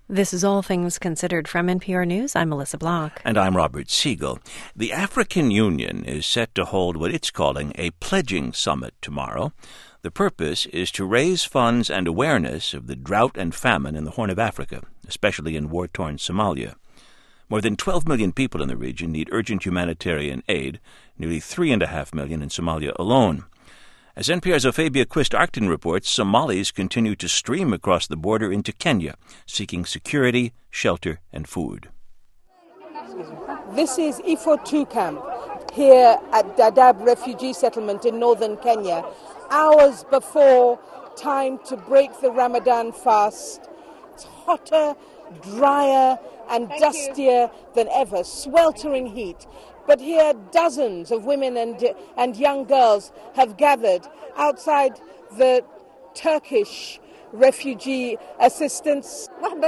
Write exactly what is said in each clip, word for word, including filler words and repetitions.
This is All Things Considered from N P R News. I'm Melissa Block. And I'm Robert Siegel. The African Union is set to hold what it's calling a pledging summit tomorrow. The purpose is to raise funds and awareness of the drought and famine in the Horn of Africa, especially in war-torn Somalia. More than twelve million people in the region need urgent humanitarian aid, nearly three and a half million in Somalia alone. As N P R's Ophabia Quist-Arcton reports, Somalis continue to stream across the border into Kenya, seeking security, shelter, and food. This is Ifo two camp here at Dadaab refugee settlement in northern Kenya, hours before time to break the Ramadan fast. It's hotter, drier, and Thank dustier you. than ever, sweltering heat. But here dozens of women and, and young girls have gathered outside the Turkish refugee assistance.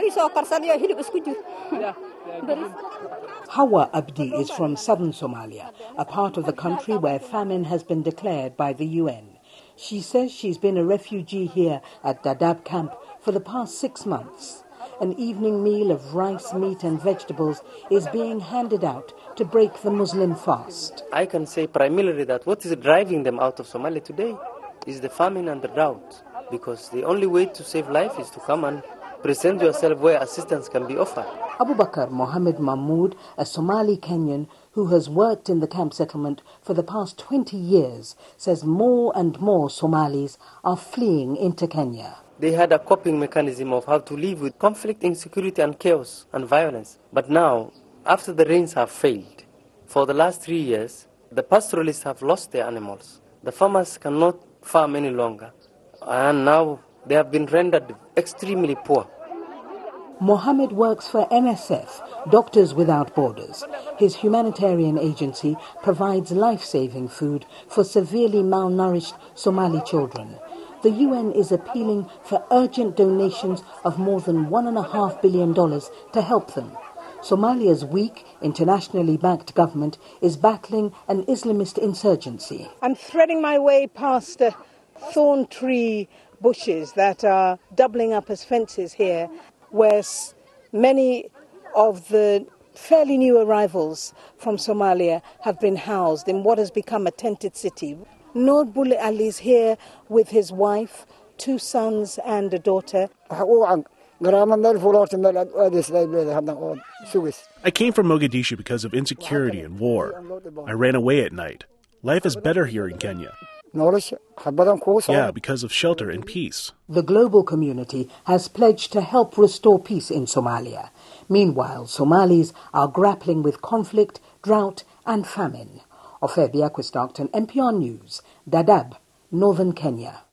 Hawa Abdi is from southern Somalia, a part of the country where famine has been declared by the U N. She says she's been a refugee here at Dadaab camp for the past six months. An evening meal of rice, meat and vegetables is being handed out to break the Muslim fast. I can say primarily that what is driving them out of Somalia today is the famine and the drought, because the only way to save life is to come and present yourself where assistance can be offered. Abu Bakr Mohammed Mahmoud, a Somali Kenyan who has worked in the camp settlement for the past twenty years, says more and more Somalis are fleeing into Kenya. They had a coping mechanism of how to live with conflict, insecurity and chaos and violence. But now, after the rains have failed, for the last three years, the pastoralists have lost their animals. The farmers cannot farm any longer. And now they have been rendered extremely poor. Mohammed works for M S F, Doctors Without Borders. His humanitarian agency provides life-saving food for severely malnourished Somali children. The U N is appealing for urgent donations of more than one and a half billion dollars to help them. Somalia's weak, internationally backed government is battling an Islamist insurgency. I'm threading my way past the thorn tree bushes that are doubling up as fences here, where many of the fairly new arrivals from Somalia have been housed in what has become a tented city. Noor Bule Ali is here with his wife, two sons and a daughter. I came from Mogadishu because of insecurity and war. I ran away at night. Life is better here in Kenya. Yeah, because of shelter and peace. The global community has pledged to help restore peace in Somalia. Meanwhile, Somalis are grappling with conflict, drought and famine. Ophabia Quist-Arcton, N P R News, Dadaab, northern Kenya.